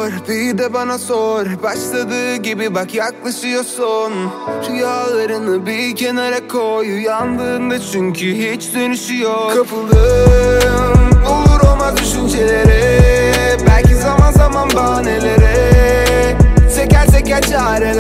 sor, bir de bana sor. Başladığı gibi bak yaklaşıyorsun. Rüyalarını bir kenara koy, uyandığında çünkü hiç dönüşü yok. Kapıldım olur olmaz düşüncelere.